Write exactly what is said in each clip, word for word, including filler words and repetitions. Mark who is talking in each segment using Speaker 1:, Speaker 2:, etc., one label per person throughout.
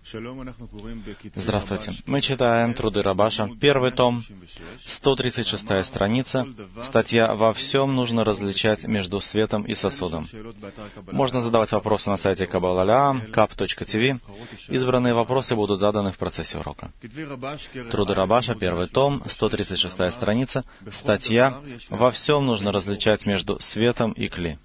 Speaker 1: Здравствуйте. Мы читаем Труды Рабаша, первый том, сто тридцать шестая страница, статья «Во всем нужно различать между светом и сосудом». Можно задавать вопросы на сайте Каббала кап точка ти ви. Избранные вопросы будут заданы в процессе урока. Труды Рабаша, первый том, сто тридцать шестая страница, статья «Во всем нужно различать между светом и кли».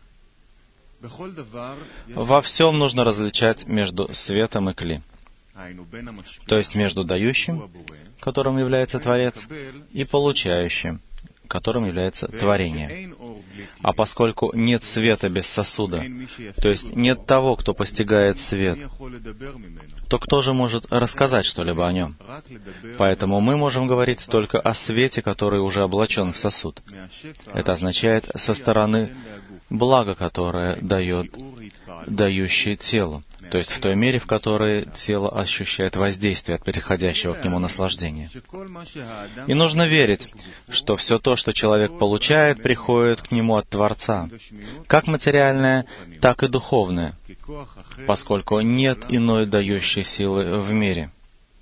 Speaker 1: Во всем нужно различать между светом и кли. То есть между дающим, которым является Творец, и получающим, которым является творение. А поскольку нет света без сосуда, то есть нет того, кто постигает свет, то кто же может рассказать что-либо о нем? Поэтому мы можем говорить только о свете, который уже облачен в сосуд. Это означает со стороны блага, которое дает дающий телу, то есть в той мере, в которой тело ощущает воздействие от переходящего к нему наслаждения. И нужно верить, что все то, что человек получает, приходит к нему от Творца, как материальное, так и духовное, поскольку нет иной дающей силы в мире.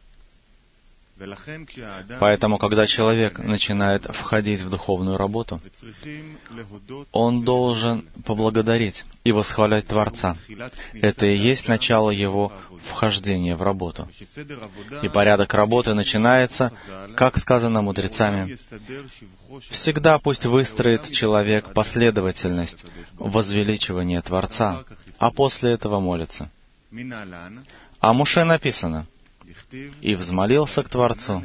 Speaker 1: Поэтому, когда человек начинает входить в духовную работу, он должен поблагодарить и восхвалять Творца. Это и есть начало его вхождения в работу. И порядок работы начинается, как сказано мудрецами, «Всегда пусть выстроит человек последовательность возвеличивания Творца, а после этого молится». А Моше написано: «И взмолился к Творцу».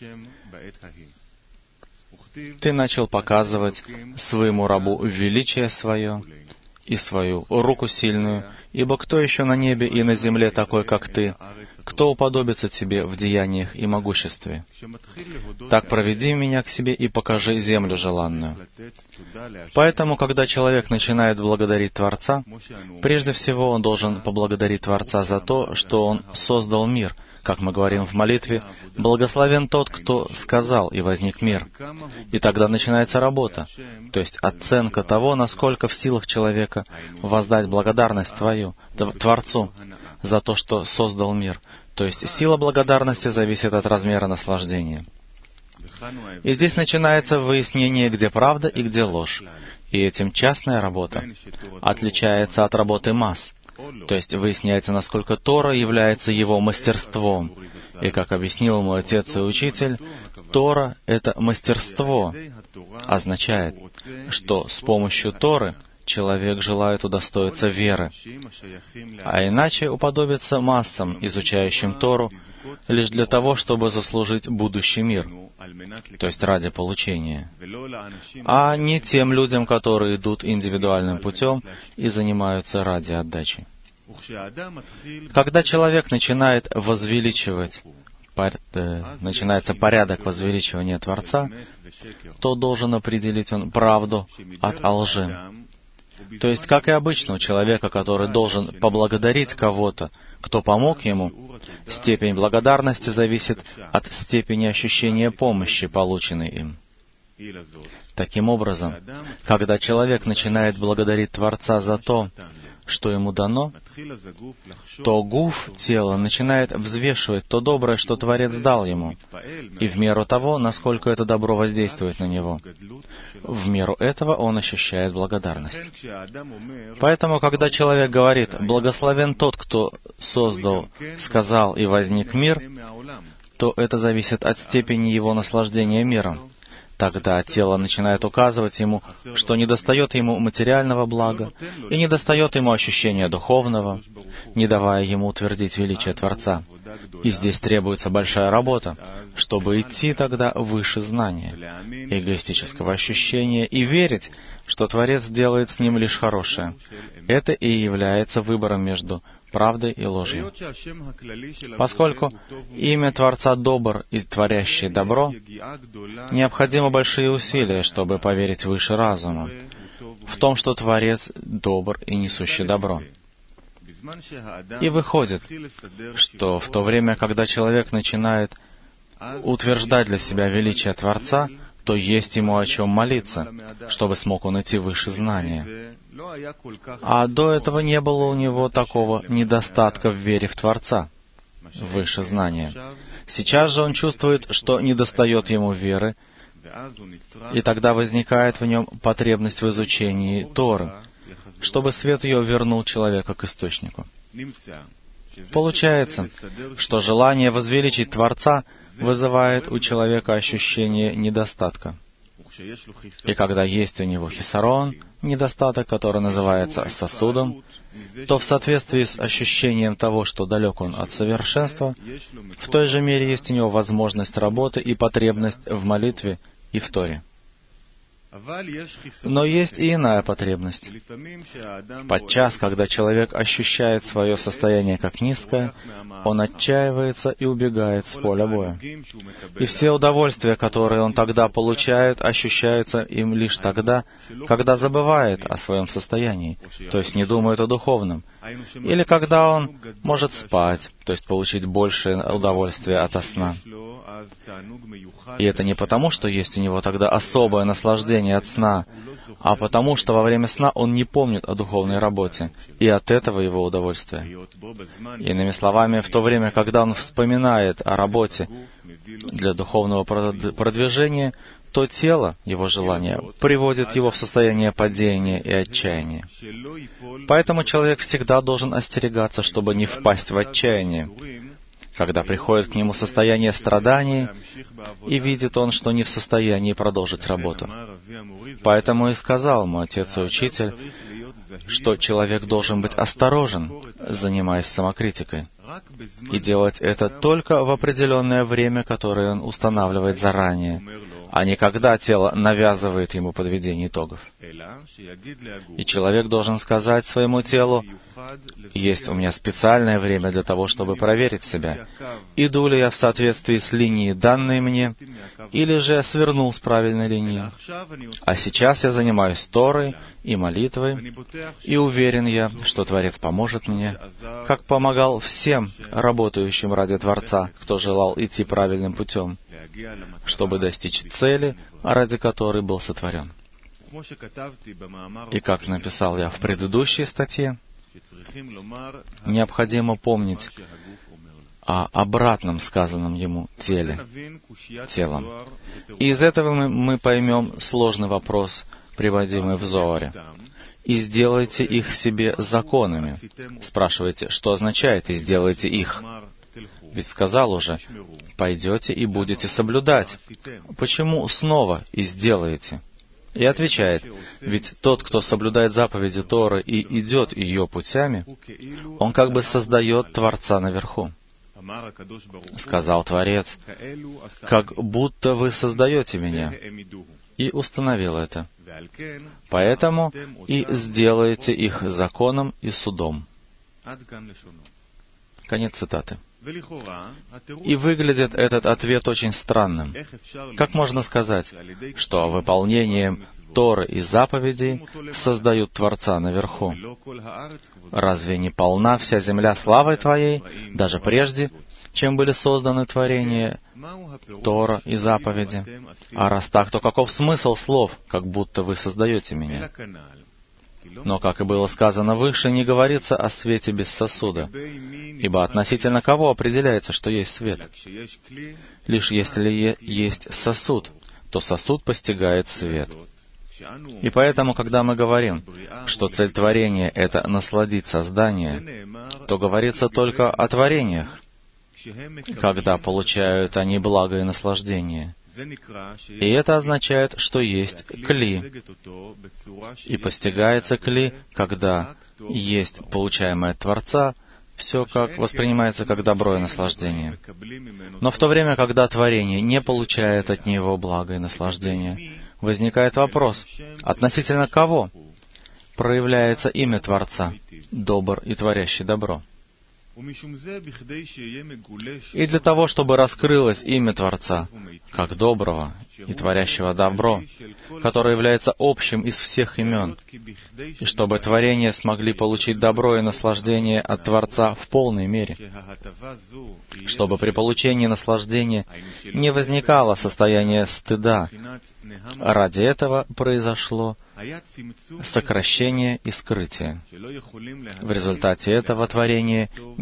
Speaker 1: Ты начал показывать своему рабу величие свое и свою руку сильную, ибо кто еще на небе и на земле такой, как ты? Кто уподобится тебе в деяниях и могуществе? Так проведи меня к себе и покажи землю желанную». Поэтому, когда человек начинает благодарить Творца, прежде всего он должен поблагодарить Творца за то, что он создал мир. Как мы говорим в молитве, «Благословен тот, кто сказал, и возник мир». И тогда начинается работа, то есть оценка того, насколько в силах человека воздать благодарность Твою, Творцу, за то, что создал мир. То есть сила благодарности зависит от размера наслаждения. И здесь начинается выяснение, где правда и где ложь. И этим частная работа отличается от работы масс. То есть выясняется, насколько Тора является его мастерством. И, как объяснил мой отец и учитель, Тора — это мастерство. Означает, что с помощью Торы человек желает удостоиться веры, а иначе уподобиться массам, изучающим Тору, лишь для того, чтобы заслужить будущий мир, то есть ради получения, а не тем людям, которые идут индивидуальным путем и занимаются ради отдачи. Когда человек начинает возвеличивать, начинается порядок возвеличивания Творца, то должен определить он правду от лжи. То есть, как и обычно у человека, который должен поблагодарить кого-то, кто помог ему, степень благодарности зависит от степени ощущения помощи, полученной им. Таким образом, когда человек начинает благодарить Творца за то, что ему дано, то гуф, тело, начинает взвешивать то доброе, что Творец дал ему, и в меру того, насколько это добро воздействует на него, в меру этого он ощущает благодарность. Поэтому, когда человек говорит «Благословен тот, кто создал, сказал и возник мир», то это зависит от степени его наслаждения миром. Тогда тело начинает указывать ему, что недостает ему материального блага и недостает ему ощущения духовного, не давая ему утвердить величие Творца. И здесь требуется большая работа, чтобы идти тогда выше знания, эгоистического ощущения и верить, что Творец делает с ним лишь хорошее. Это и является выбором между правдой и ложью. Поскольку имя Творца добр и творящий добро, необходимы большие усилия, чтобы поверить выше разума, в том, что Творец добр и несущий добро. И выходит, что в то время, когда человек начинает утверждать для себя величие Творца, то есть ему о чем молиться, чтобы смог он идти выше знания. А до этого не было у него такого недостатка в вере в Творца. выше знания. Сейчас же он чувствует, что недостает ему веры, и тогда возникает в нем потребность в изучении Торы, чтобы свет ее вернул человека к источнику. Получается, что желание возвеличить Творца вызывает у человека ощущение недостатка. И когда есть у него хисарон, недостаток, который называется сосудом, то в соответствии с ощущением того, что далек он от совершенства, в той же мере есть у него возможность работы и потребность в молитве и в Торе. Но есть и иная потребность. Подчас, когда человек ощущает свое состояние как низкое, он отчаивается и убегает с поля боя. И все удовольствия, которые он тогда получает, ощущаются им лишь тогда, когда забывает о своем состоянии, то есть не думает о духовном, или когда он может спать, то есть получить большее удовольствие ото сна. И это не потому, что есть у него тогда особое наслаждение от сна, а потому, что во время сна он не помнит о духовной работе, и от этого его удовольствие. Иными словами, в то время, когда он вспоминает о работе для духовного продвижения, то тело, его желание, приводит его в состояние падения и отчаяния. Поэтому человек всегда должен остерегаться, чтобы не впасть в отчаяние, когда приходит к нему состояние страданий, и видит он, что не в состоянии продолжить работу. Поэтому и сказал мой отец и учитель, что человек должен быть осторожен, занимаясь самокритикой, и делать это только в определенное время, которое он устанавливает заранее, а не когда тело навязывает ему подведение итогов. И человек должен сказать своему телу: «Есть у меня специальное время для того, чтобы проверить себя, иду ли я в соответствии с линией, данной мне, или же я свернул с правильной линии. А сейчас я занимаюсь Торой и молитвой, и уверен я, что Творец поможет мне, как помогал всем работающим ради Творца, кто желал идти правильным путем, чтобы достичь цели, ради которой был сотворен». И как написал я в предыдущей статье, необходимо помнить о обратном сказанном ему теле, телом. И из этого мы, мы поймем сложный вопрос, приводимый в Зоаре. «И сделайте их себе законами». Спрашиваете, что означает «и сделайте их»? Ведь сказал уже: «Пойдете и будете соблюдать». Почему снова «и сделаете»? И отвечает: ведь тот, кто соблюдает заповеди Торы и идет ее путями, он как бы создает Творца наверху. Сказал Творец: «Как будто вы создаете меня», и установил это. Поэтому и сделаете их законом и судом. Конец цитаты. И выглядит этот ответ очень странным. Как можно сказать, что выполнением Торы и заповедей создают Творца наверху? Разве не полна вся земля славой Твоей, даже прежде, чем были созданы творения Тора и заповеди? А раз так, то каков смысл слов, как будто вы создаете меня? Но, как и было сказано выше, не говорится о свете без сосуда, ибо относительно кого определяется, что есть свет? Лишь если есть сосуд, то сосуд постигает свет. И поэтому, когда мы говорим, что цель творения — это насладить создание, то говорится только о творениях, когда получают они благо и наслаждение. И это означает, что есть кли. И постигается кли, когда есть получаемое от Творца, все как воспринимается как добро и наслаждение. Но в то время, когда творение не получает от него блага и наслаждения, возникает вопрос, относительно кого проявляется имя Творца, добр и творящий добро. И для того, чтобы раскрылось имя Творца, как доброго и творящего добро, которое является общим из всех имен, и чтобы творения смогли получить добро и наслаждение от Творца в полной мере, чтобы при получении наслаждения не возникало состояние стыда, ради этого произошло сокращение и скрытие. В результате этого творение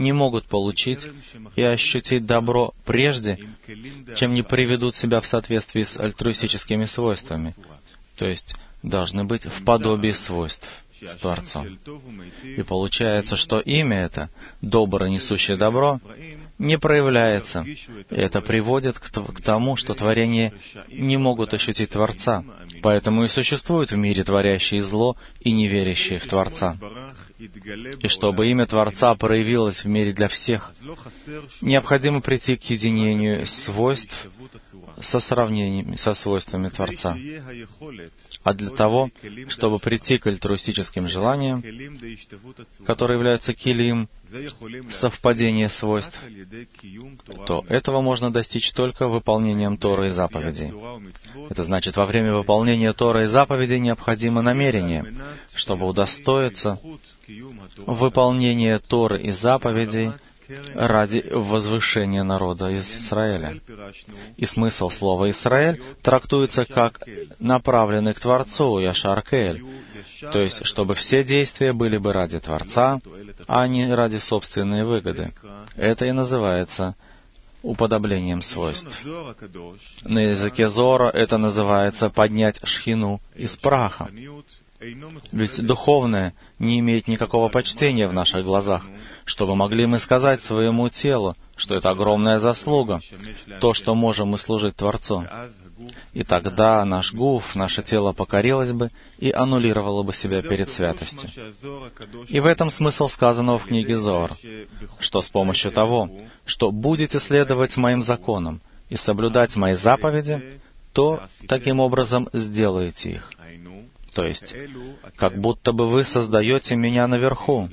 Speaker 1: не могут получить и ощутить добро прежде, чем не приведут себя в соответствии с альтруистическими свойствами, то есть должны быть в подобии свойств с Творцом. И получается, что имя это, доброе, несущее добро, не проявляется, и это приводит к, к тому, что творения не могут ощутить Творца, поэтому и существуют в мире творящие зло и неверящие в Творца. И чтобы имя Творца проявилось в мире для всех, необходимо прийти к единению свойств со сравнениями со свойствами Творца. А для того, чтобы прийти к альтруистическим желаниям, которые являются килим, совпадение свойств, то этого можно достичь только выполнением Торы и заповедей. Это значит, во время выполнения Торы и заповедей необходимо намерение, чтобы удостоиться выполнения Торы и заповедей ради возвышения народа Израиля. И смысл слова «Израиль» трактуется как направленный к Творцу, Яшар Кель, то есть, чтобы все действия были бы ради Творца, а не ради собственной выгоды. Это и называется уподоблением свойств. На языке Зора это называется «поднять шхину из праха». Ведь духовное не имеет никакого почтения в наших глазах, чтобы могли мы сказать своему телу, что это огромная заслуга, то, что можем мы служить Творцу. И тогда наш гуф, наше тело покорилось бы и аннулировало бы себя перед святостью. И в этом смысл сказанного в книге Зоар, что с помощью того, что будете следовать моим законам и соблюдать мои заповеди, то таким образом сделаете их. То есть, как будто бы вы создаете меня наверху.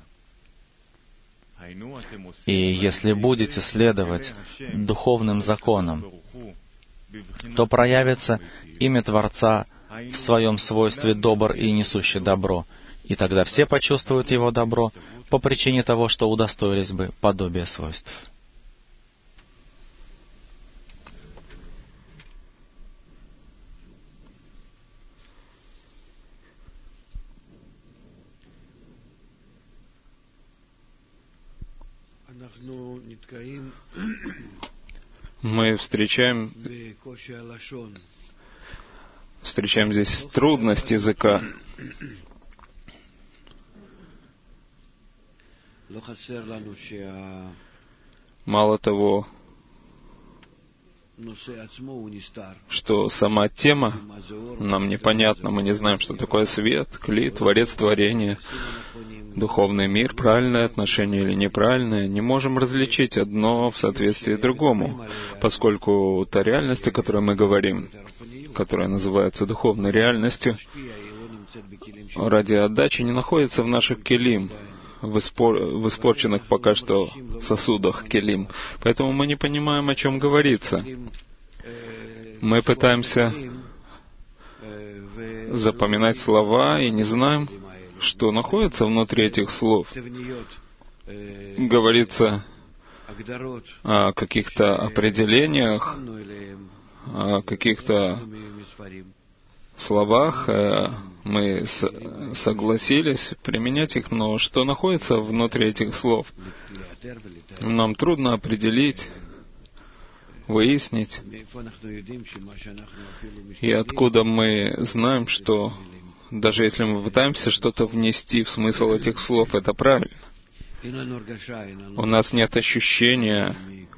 Speaker 1: И если будете следовать духовным законам, то проявится имя Творца в своем свойстве добр и несущий добро, и тогда все почувствуют его добро по причине того, что удостоились бы подобия свойств.
Speaker 2: Мы встречаем, встречаем здесь трудность языка. Мало того, что сама тема нам непонятна, мы не знаем, что такое свет, кли, творец творения, духовный мир, правильное отношение или неправильное, не можем различить одно в соответствии другому, поскольку та реальность, о которой мы говорим, которая называется духовной реальностью, ради отдачи не находится в наших келим, в, испор... в испорченных пока что сосудах келим. Поэтому мы не понимаем, о чем говорится. Мы пытаемся запоминать слова и не знаем, что находится внутри этих слов. Говорится о каких-то определениях, о каких-то словах, мы согласились применять их, но что находится внутри этих слов, нам трудно определить, выяснить. И откуда мы знаем, что даже если мы пытаемся что-то внести в смысл этих слов, это правильно. У нас нет ощущения,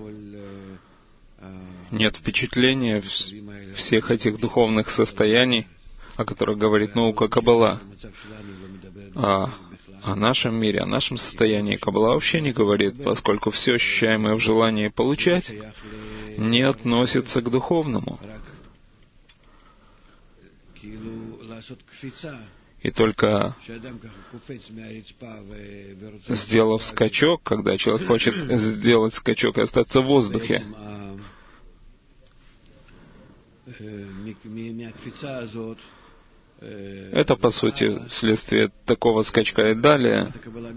Speaker 2: нет впечатления всех этих духовных состояний, о которых говорит наука Каббала. А о нашем мире, о нашем состоянии Каббала вообще не говорит, поскольку все ощущаемое в желании получать не относится к духовному. И только сделав скачок, когда человек хочет сделать скачок и остаться в воздухе, это, по сути, следствие такого скачка и далее,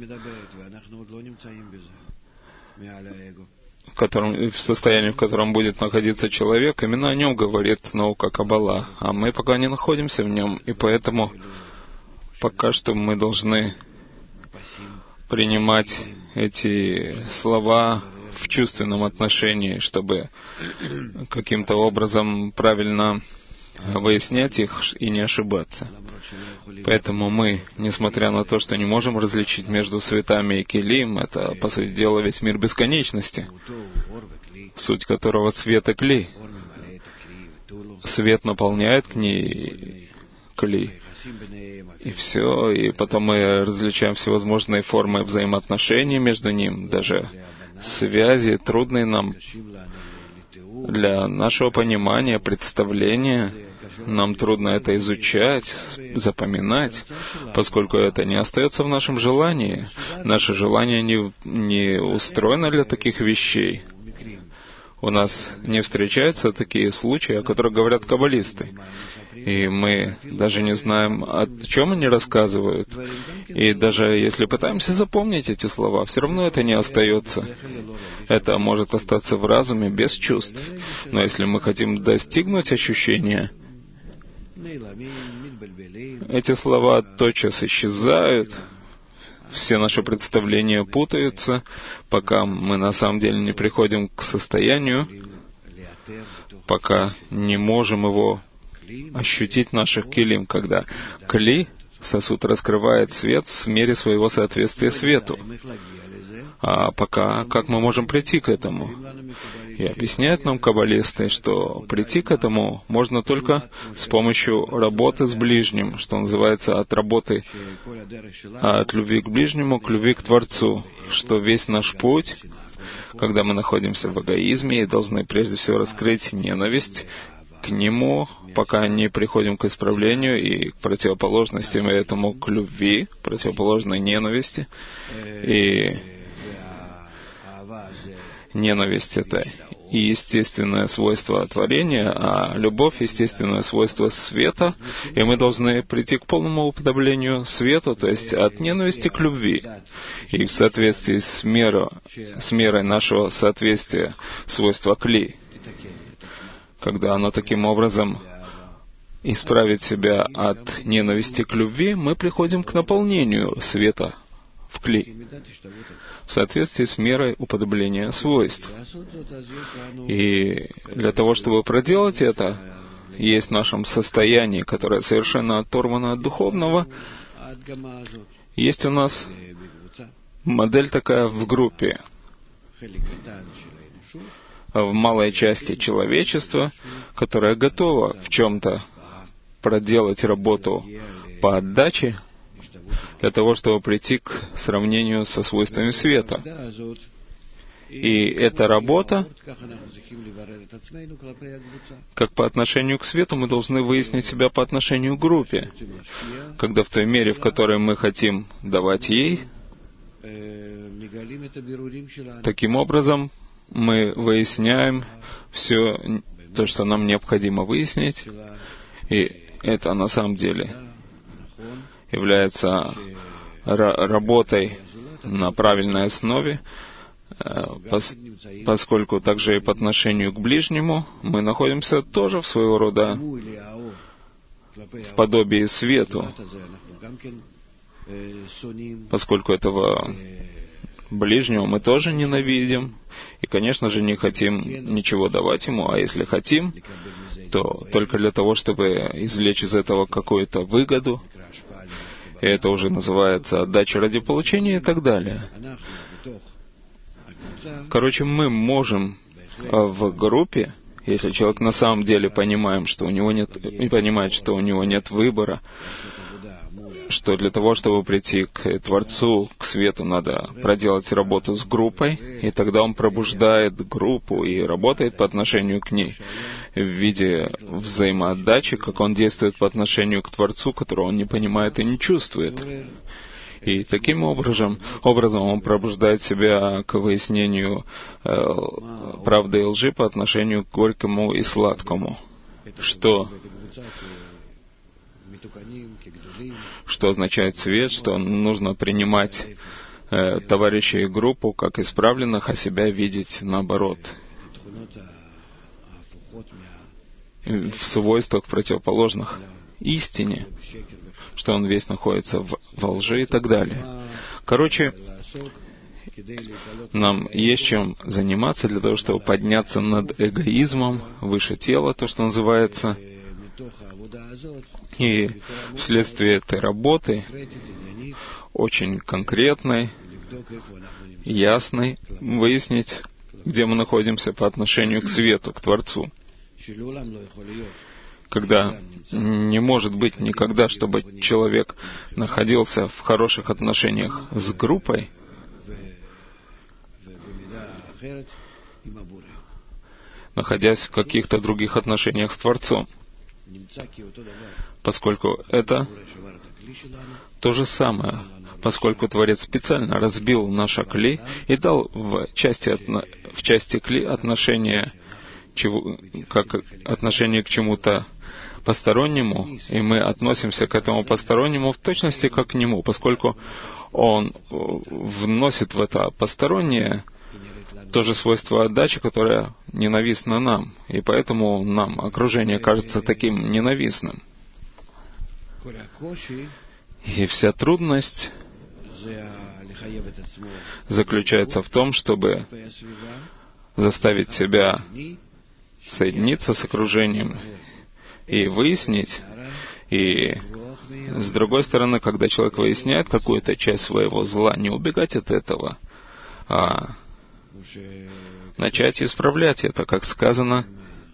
Speaker 2: в, котором, в состоянии, в котором будет находиться человек, именно о нем говорит наука Каббала. А мы пока не находимся в нем, и поэтому пока что мы должны принимать эти слова в чувственном отношении, чтобы каким-то образом правильно выяснять их и не ошибаться. Поэтому мы, несмотря на то, что не можем различить между светами и келим, это, по сути дела, весь мир бесконечности, суть которого свет и кли. Свет наполняет кни... кли. И все, и потом мы различаем всевозможные формы взаимоотношений между ним, даже связи, трудные нам для нашего понимания, представления. Нам трудно это изучать, запоминать, поскольку это не остается в нашем желании. Наше желание не, не устроено для таких вещей. У нас не встречаются такие случаи, о которых говорят каббалисты. И мы даже не знаем, о чем они рассказывают. И даже если пытаемся запомнить эти слова, все равно это не остается. Это может остаться в разуме без чувств. Но если мы хотим достигнуть ощущения, эти слова тотчас исчезают, все наши представления путаются, пока мы на самом деле не приходим к состоянию, пока не можем его ощутить в наших келим, когда кли, сосуд, раскрывает свет в мере своего соответствия свету. А пока как мы можем прийти к этому? И объясняют нам каббалисты, что прийти к этому можно только с помощью работы с ближним, что называется от работы от любви к ближнему к любви к Творцу, что весь наш путь, когда мы находимся в эгоизме и должны прежде всего раскрыть ненависть к Нему, пока не приходим к исправлению и к противоположностям этому, к любви, противоположной ненависти. И ненависть — это и естественное свойство творения, а любовь — естественное свойство света, и мы должны прийти к полному уподоблению свету, то есть от ненависти к любви. И в соответствии с, меро, с мерой нашего соответствия свойства кли, когда оно таким образом исправит себя от ненависти к любви, мы приходим к наполнению света в кли, в соответствии с мерой уподобления свойств. И для того, чтобы проделать это, есть в нашем состоянии, которое совершенно оторвано от духовного, есть у нас модель такая в группе, в малой части человечества, которая готова в чем-то проделать работу по отдаче, для того, чтобы прийти к сравнению со свойствами света. И эта работа, как по отношению к свету, мы должны выяснить себя по отношению к группе, когда в той мере, в которой мы хотим давать ей, таким образом мы выясняем все то, что нам необходимо выяснить, и это на самом деле является работой на правильной основе, поскольку также и по отношению к ближнему мы находимся тоже в своего рода в подобии свету, поскольку этого ближнего мы тоже ненавидим, и, конечно же, не хотим ничего давать ему, а если хотим, то только для того, чтобы извлечь из этого какую-то выгоду, и это уже называется отдача ради получения и так далее. Короче, мы можем в группе, если человек на самом деле понимаем, что у него нет, и понимает, что у него нет выбора, что для того, чтобы прийти к Творцу, к свету, надо проделать работу с группой, и тогда он пробуждает группу и работает по отношению к ней в виде взаимоотдачи, как он действует по отношению к Творцу, которого он не понимает и не чувствует. И таким образом, образом он пробуждает себя к выяснению э, правды и лжи по отношению к горькому и сладкому. Что Что означает свет, что нужно принимать э, товарищей и группу как исправленных, а себя видеть наоборот, в свойствах противоположных истине, что он весь находится в, во лжи и так далее. Короче, Нам есть чем заниматься для того, чтобы подняться над эгоизмом, выше тела, то, что называется. И вследствие этой работы, очень конкретной, ясной, выяснить, где мы находимся по отношению к свету, к Творцу. Когда не может быть никогда, чтобы человек находился в хороших отношениях с группой, находясь в каких-то других отношениях с Творцом, поскольку это то же самое, поскольку Творец специально разбил наше кли и дал в части, отно, в части кли отношение, чего, как отношение к чему-то постороннему, и мы относимся к этому постороннему в точности как к нему, поскольку он вносит в это постороннее то же свойство отдачи, которое ненавистно нам, и поэтому нам окружение кажется таким ненавистным. И вся трудность заключается в том, чтобы заставить себя соединиться с окружением и выяснить, и с другой стороны, когда человек выясняет какую-то часть своего зла, не убегать от этого, а начать исправлять это, как сказано,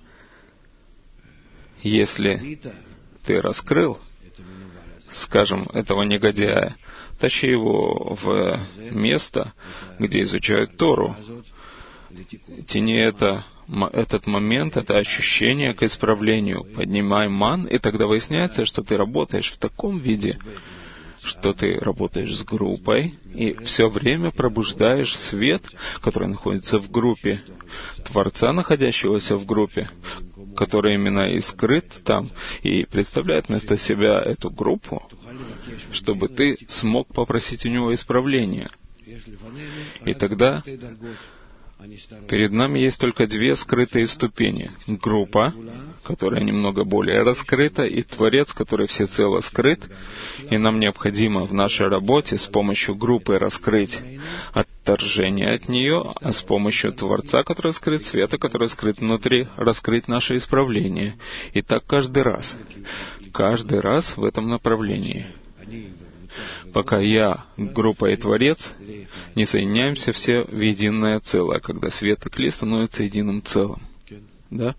Speaker 2: если ты раскрыл, скажем, этого негодяя, тащи его в место, где изучают Тору, тяни это, этот момент, это ощущение к исправлению, поднимай ман, и тогда выясняется, что ты работаешь в таком виде, что ты работаешь с группой и все время пробуждаешь свет, который находится в группе, Творца, находящегося в группе, который именно и скрыт там, и представляет вместо себя эту группу, чтобы ты смог попросить у него исправления. И тогда перед нами есть только две скрытые ступени. Группа, которая немного более раскрыта, и Творец, который всецело скрыт. И нам необходимо в нашей работе с помощью группы раскрыть отторжение от нее, а с помощью Творца, который скрыт, света, который скрыт внутри, раскрыть наше исправление. И так каждый раз. Каждый раз в этом направлении. Пока я, группа и Творец, не соединяемся все в единое целое, когда свет и кли становятся единым целым. Да?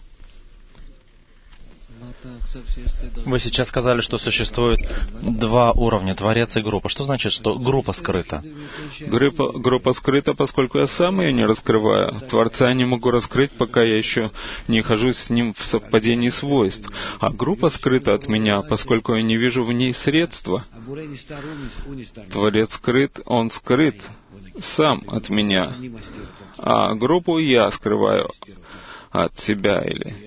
Speaker 1: Вы сейчас сказали, что существует два уровня, Творец и группа. Что значит, что группа скрыта?
Speaker 2: Группа, группа скрыта, поскольку я сам ее не раскрываю. Творца я не могу раскрыть, пока я еще не нахожусь с ним в совпадении свойств. А группа скрыта от меня, поскольку я не вижу в ней средства. Творец скрыт, он скрыт сам от меня. А группу я скрываю от себя или...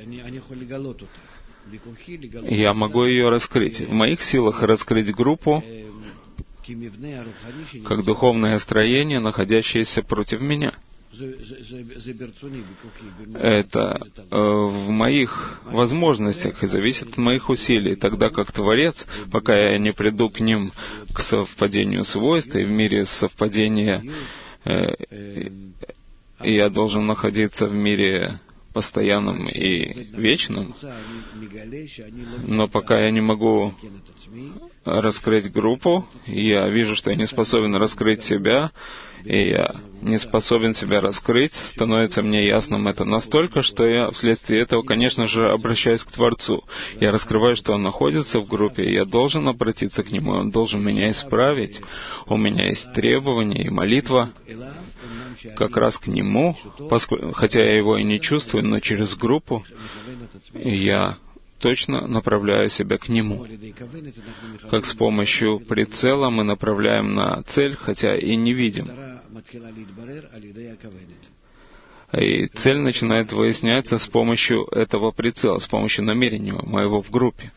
Speaker 2: Я могу ее раскрыть. В моих силах раскрыть группу как духовное строение, находящееся против меня. Это э, в моих возможностях и зависит от моих усилий, тогда как Творец, пока я не приду к ним к совпадению свойств, и в мире совпадения э, я должен находиться в мире постоянным и вечным, но пока я не могу раскрыть группу, я вижу, что я не способен раскрыть себя, и я не способен себя раскрыть, становится мне ясным это настолько, что я вследствие этого, конечно же, обращаюсь к Творцу. Я раскрываю, что Он находится в группе, и я должен обратиться к Нему, Он должен меня исправить. У меня есть требования и молитва как раз к Нему, поскольку, хотя я Его и не чувствую, но через группу я точно направляю себя к Нему. Как с помощью прицела мы направляем на цель, хотя и не видим. И цель начинает выясняться с помощью этого прицела, с помощью намерения моего в группе.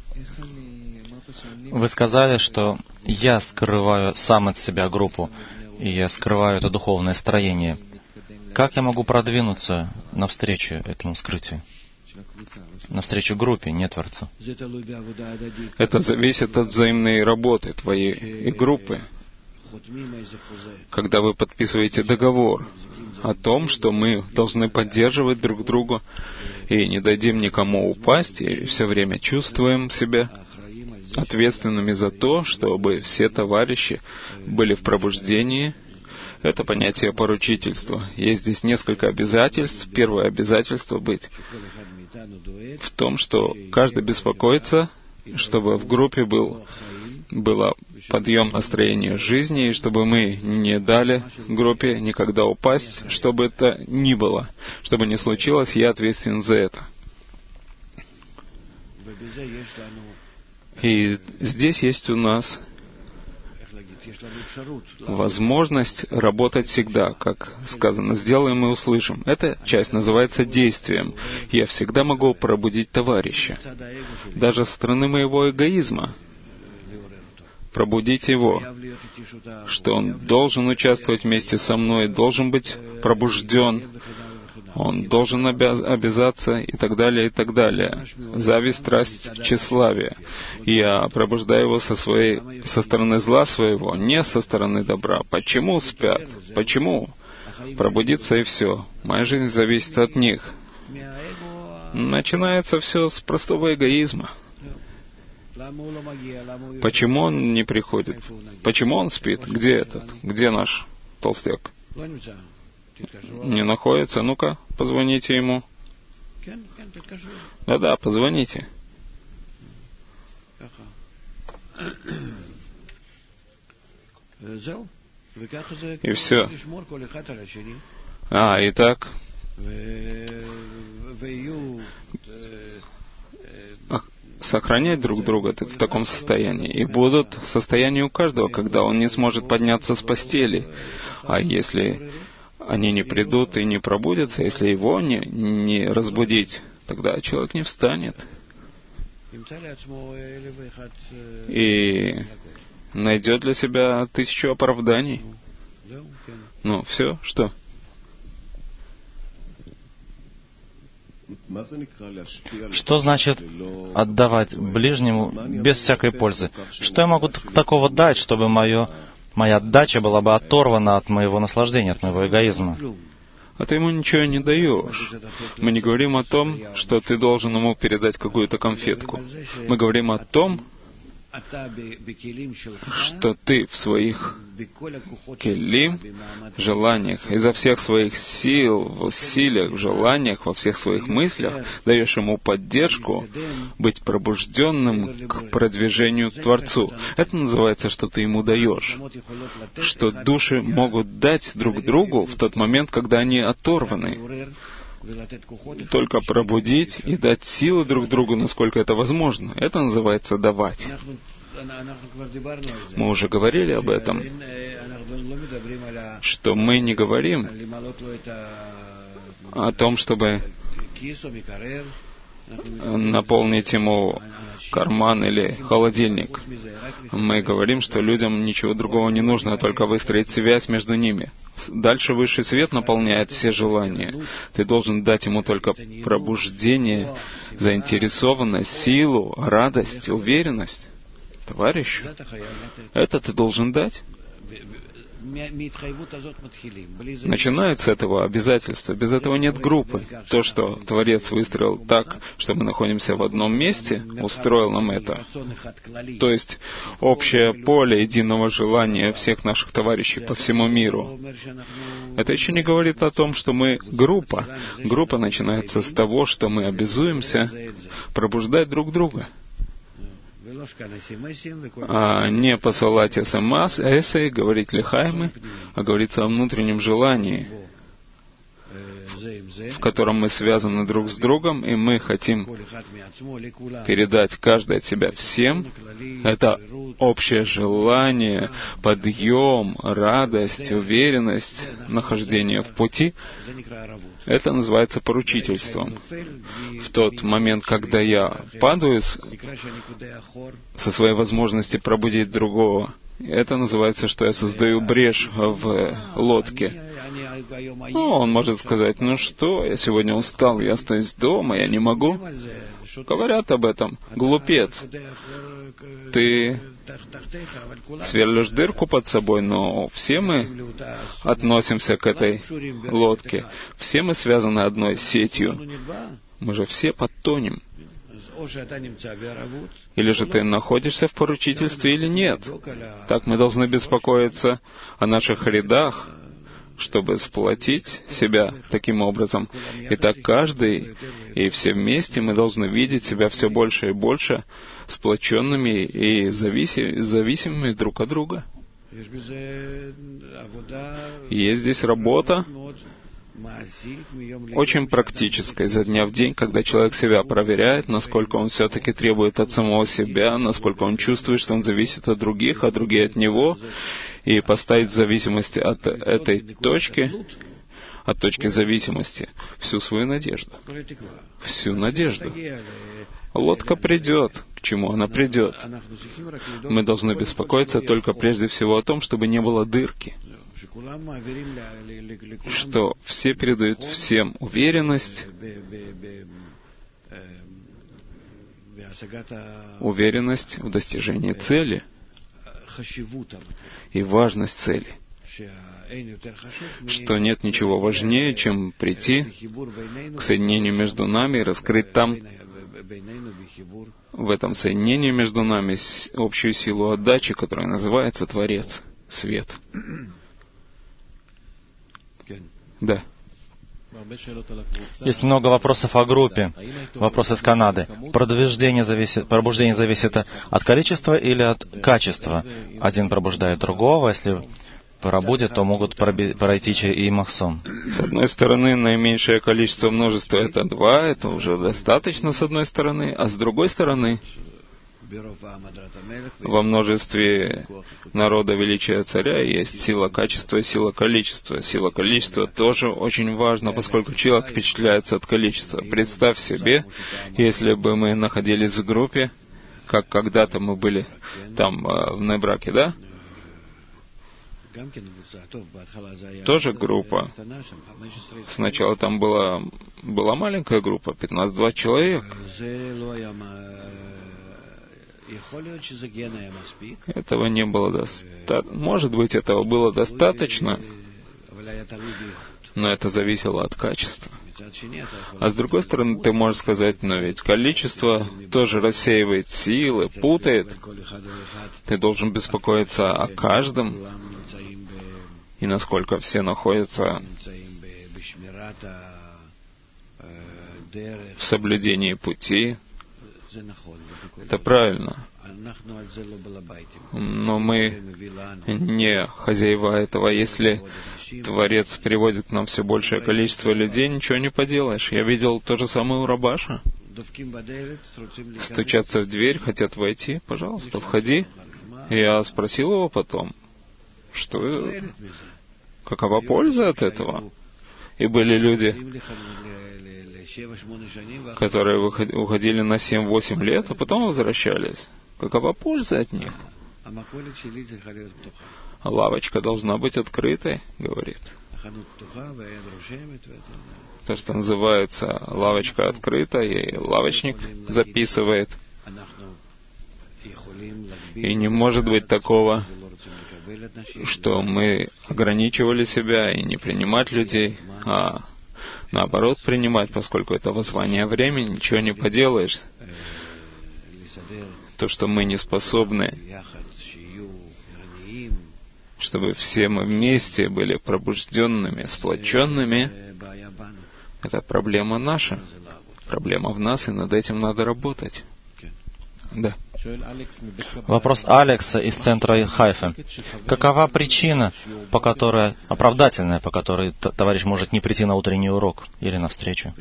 Speaker 1: Вы сказали, что я скрываю сам от себя группу, и я скрываю это духовное строение. Как я могу продвинуться навстречу этому скрытию? Навстречу группе, не Творцу.
Speaker 2: Это зависит от взаимной работы твоей и группы. когда вы подписываете договор о том, что мы должны поддерживать друг друга и не дадим никому упасть, и все время чувствуем себя ответственными за то, чтобы все товарищи были в пробуждении. Это понятие поручительства. Есть здесь несколько обязательств. Первое обязательство быть в том, что каждый беспокоится, чтобы в группе был, было подъем настроения жизни, и чтобы мы не дали группе никогда упасть, что бы это ни было. Что бы ни случилось, я ответственен за это. И здесь есть у нас возможность работать всегда, как сказано, сделаем и услышим. Эта часть называется действием. Я всегда могу пробудить товарища. Даже со стороны моего эгоизма. Пробудить его. Что он должен участвовать вместе со мной, должен быть пробужден. Он должен обяз- обязаться и так далее, и так далее. Зависть, страсть, тщеславие. Я пробуждаю его со, своей, со стороны зла своего, не со стороны добра. Почему спят? Почему? Пробудиться и все. Моя жизнь зависит от них. Начинается все с простого эгоизма. Почему он не приходит? Почему он спит? Где этот? Где наш толстяк? Не находится? Ну-ка, позвоните ему. Да-да, позвоните. И все. А, и так. Сохранять друг друга в таком состоянии. И будут состояния у каждого, когда он не сможет подняться с постели. А если они не придут и не пробудятся, если его не, не разбудить, тогда человек не встанет. И найдет для себя тысячу оправданий. Ну, все, что?
Speaker 1: Что значит отдавать ближнему без всякой пользы? Что я могу такого дать, чтобы мое, моя отдача была бы оторвана от моего наслаждения, от моего эгоизма?
Speaker 2: А ты ему ничего не даешь. Мы не говорим о том, что ты должен ему передать какую-то конфетку. Мы говорим о том, что ты в своих келим, желаниях, изо всех своих сил, в силах, в желаниях, во всех своих мыслях даешь ему поддержку быть пробужденным к продвижению к Творцу. Это называется, что ты ему даешь. Что души могут дать друг другу в тот момент, когда они оторваны. Только пробудить и дать силы друг другу, насколько это возможно. Это называется давать. Мы уже говорили об этом, что мы не говорим о том, чтобы наполнить ему карман или холодильник. Мы говорим, что людям ничего другого не нужно, а только выстроить связь между ними. Дальше высший свет наполняет все желания. Ты должен дать ему только пробуждение, заинтересованность, силу, радость, уверенность. Товарищу, это ты должен дать. Начинает с этого обязательства. Без этого нет группы. То, что Творец выстроил так, что мы находимся в одном месте, устроил нам это. То есть общее поле единого желания всех наших товарищей по всему миру. Это еще не говорит о том, что мы группа. Группа начинается с того, что мы обязуемся пробуждать друг друга. А не посылать смс, эссе, говорить лихаймы, а говорится о внутреннем желании, в котором мы связаны друг с другом, и мы хотим передать каждый от себя всем. Это общее желание, подъем, радость, уверенность, нахождение в пути. Это называется поручительством. В тот момент, когда я падаю со своей возможности пробудить другого, это называется, что я создаю брешь в лодке. Ну, он может сказать, ну что, я сегодня устал, я остаюсь дома, я не могу. Говорят об этом. Глупец. Ты сверлишь дырку под собой, но все мы относимся к этой лодке. Все мы связаны одной сетью. Мы же все подтонем. Или же ты находишься в поручительстве или нет. Так мы должны беспокоиться о наших рядах, чтобы сплотить себя таким образом. И так каждый, и все вместе мы должны видеть себя все больше и больше сплоченными и зависи, зависимыми друг от друга. Есть здесь работа, очень практическая, изо дня в день, когда человек себя проверяет, насколько он все-таки требует от самого себя, насколько он чувствует, что он зависит от других, а другие от него, и поставить в зависимости от этой точки, от точки зависимости, всю свою надежду. Всю надежду. Лодка придет. К чему она придет? Мы должны беспокоиться только прежде всего о том, чтобы не было дырки. Что все передают всем уверенность, уверенность в достижении цели и важность цели. Что нет ничего важнее, чем прийти к соединению между нами и раскрыть там, в этом соединении между нами, общую силу отдачи, которая называется Творец, Свет. Да.
Speaker 1: Есть много вопросов о группе. Вопрос из Канады. Пробуждение зависит, пробуждение зависит от количества или от качества? Один пробуждает другого. Если пробудет, то могут проби- пройти и махсом.
Speaker 2: С одной стороны, наименьшее количество множества — это два, это уже достаточно с одной стороны, а с другой стороны, во множестве народа величия царя есть сила качества и сила количества. Сила количества тоже очень важна, поскольку человек впечатляется от количества. Представь себе, если бы мы находились в группе, как когда-то мы были там в Небраке, да? Тоже группа. Сначала там была, была маленькая группа, пятнадцать-двадцать человек. Этого не было достаточно. Может быть, этого было достаточно, но это зависело от качества. А с другой стороны, ты можешь сказать, но ведь количество тоже рассеивает силы, путает. Ты должен беспокоиться о каждом, и насколько все находятся в соблюдении пути. Это правильно. Но мы не хозяева этого. Если Творец приводит к нам все большее количество людей, ничего не поделаешь. Я видел то же самое у Рабаша. Стучатся в дверь, хотят войти. Пожалуйста, входи. Я спросил его потом, что, какова польза от этого. И были люди, которые уходили на семь-восемь лет, а потом возвращались. Какова польза от них? Лавочка должна быть открытой, говорит. То, что называется лавочка открыта, и лавочник записывает. И не может быть такого, что мы ограничивали себя и не принимать людей, а наоборот принимать, поскольку это воззвание времени, ничего не поделаешь. То, что мы не способны, чтобы все мы вместе были пробужденными, сплоченными, это проблема наша. Проблема в нас, и над этим надо работать. Да.
Speaker 1: Вопрос Алекса из центра Хайфы. Какова причина, по которой, оправдательная, по которой товарищ может не прийти на утренний урок или на встречу?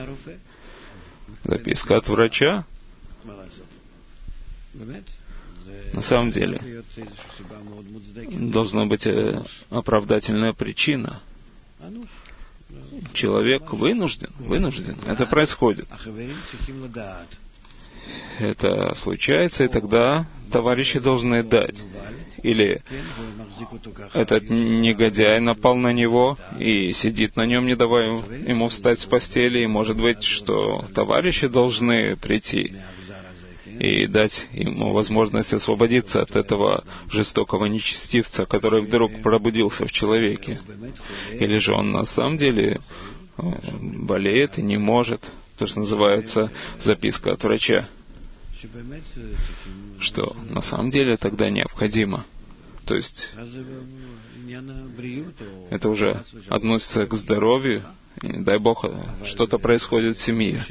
Speaker 2: Записка от врача? На самом деле, должна быть оправдательная причина. Человек вынужден, вынужден. Это происходит. Это случается, и тогда товарищи должны дать. Или этот негодяй напал на него и сидит на нем, не давая ему встать с постели, и может быть, что товарищи должны прийти и дать ему возможность освободиться от этого жестокого нечестивца, который вдруг пробудился в человеке. Или же он на самом деле болеет и не может, то, что называется записка от врача, что на самом деле тогда необходимо. То есть это уже относится к здоровью, и, дай Бог, что-то происходит в семье.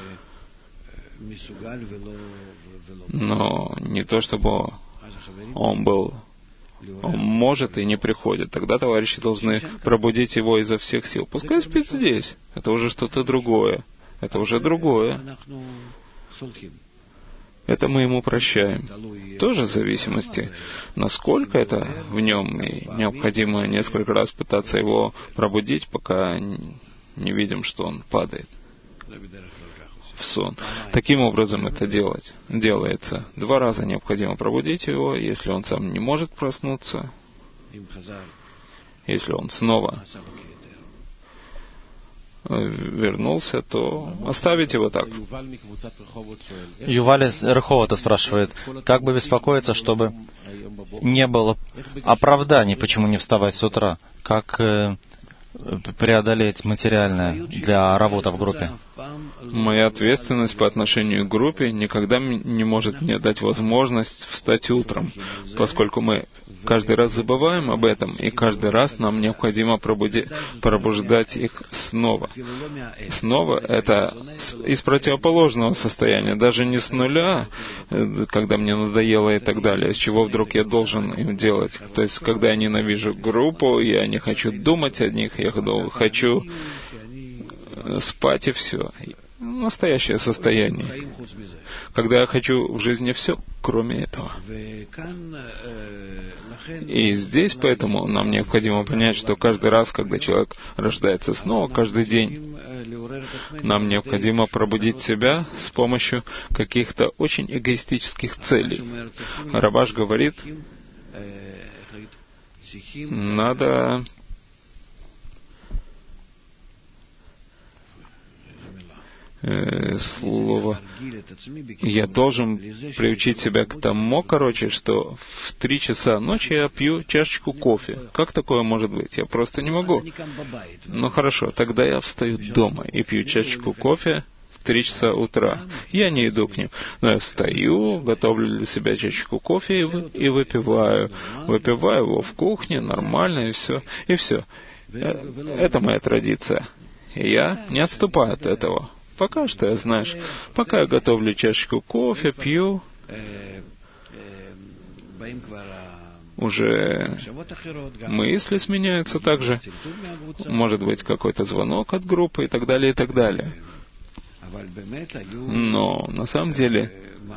Speaker 2: Но не то, чтобы он был, он может и не приходит. Тогда товарищи должны пробудить его изо всех сил. Пускай спит здесь. Это уже что-то другое. Это уже другое. Это мы ему прощаем. Тоже в зависимости, насколько это в нем, и необходимо несколько раз пытаться его пробудить, пока не видим, что он падает в сон. Таким образом это делать, делается. Два раза необходимо пробудить его, если он сам не может проснуться, если он снова вернулся, то оставить его так.
Speaker 1: Юваль из Реховота спрашивает, как бы беспокоиться, чтобы не было оправданий, почему не вставать с утра, как э, преодолеть материальное для работы в группе.
Speaker 2: Моя ответственность по отношению к группе никогда не может мне дать возможность встать утром, поскольку мы каждый раз забываем об этом, и каждый раз нам необходимо пробуди- пробуждать их снова. Снова это из противоположного состояния, даже не с нуля, когда мне надоело и так далее, с чего вдруг я должен им делать. То есть, когда я ненавижу группу, я не хочу думать о них, я хочу спать и все. Настоящее состояние. Когда я хочу в жизни все, кроме этого. И здесь поэтому нам необходимо понять, что каждый раз, когда человек рождается снова, каждый день, нам необходимо пробудить себя с помощью каких-то очень эгоистических целей. Рабаш говорит, надо слово. Я должен приучить себя к тому, короче, что в три часа ночи я пью чашечку кофе. Как такое может быть? Я просто не могу. Ну хорошо, тогда я встаю дома и пью чашечку кофе в три часа утра. Я не иду к ним. Но я встаю, готовлю для себя чашечку кофе и, вы, и выпиваю. Выпиваю его в кухне, нормально, и все. И все. Это моя традиция. И я не отступаю от этого. Пока что, я, знаешь, пока я готовлю чашечку кофе, пью, уже мысли сменяются также. Может быть, какой-то звонок от группы и так далее, и так далее. Но на самом деле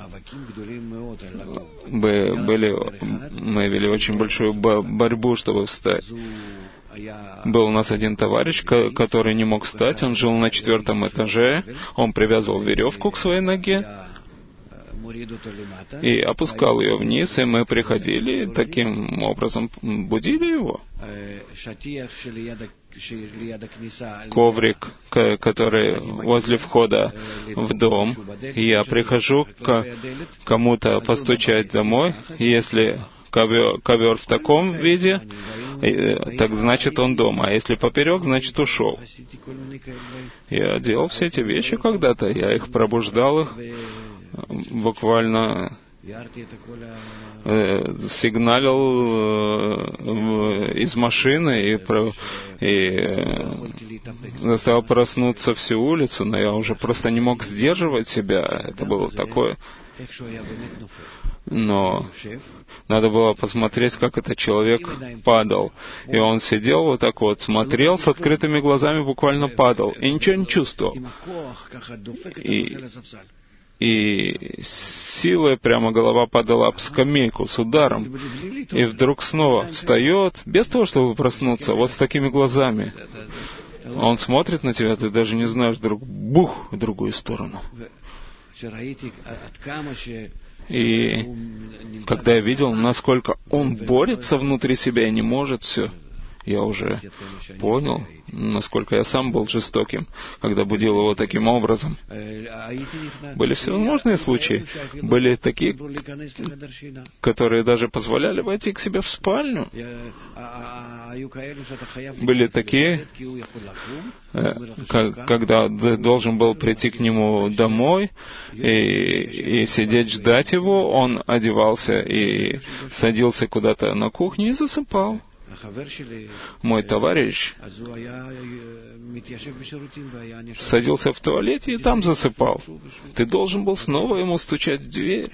Speaker 2: были, мы вели очень большую борьбу, чтобы встать. Был у нас один товарищ, который не мог встать, он жил на четвертом этаже, он привязывал веревку к своей ноге и опускал ее вниз, и мы приходили, таким образом будили его. Коврик, который возле входа в дом, я прихожу к кому-то постучать домой, если ковер, ковер в таком виде, так значит он дома. А если поперек, значит ушел. Я делал все эти вещи когда-то, я их пробуждал, их буквально э, сигналил э, из машины и, про, и э, заставил проснуться всю улицу, но я уже просто не мог сдерживать себя. Это было такое. Но надо было посмотреть, как этот человек падал. И он сидел вот так вот, смотрел с открытыми глазами, буквально падал. И ничего не чувствовал. И, и силой прямо голова падала об скамейку с ударом. И вдруг снова встает, без того, чтобы проснуться, вот с такими глазами. Он смотрит на тебя, ты даже не знаешь, вдруг бух в другую сторону. И когда я видел, насколько он борется внутри себя и не может все, я уже понял, насколько я сам был жестоким, когда будил его таким образом. Были всевозможные случаи. Были такие, которые даже позволяли войти к себе в спальню. Были такие, когда должен был прийти к нему домой и, и сидеть ждать его, он одевался и садился куда-то на кухне и засыпал. Мой товарищ садился в туалете и там засыпал. Ты должен был снова ему стучать в дверь.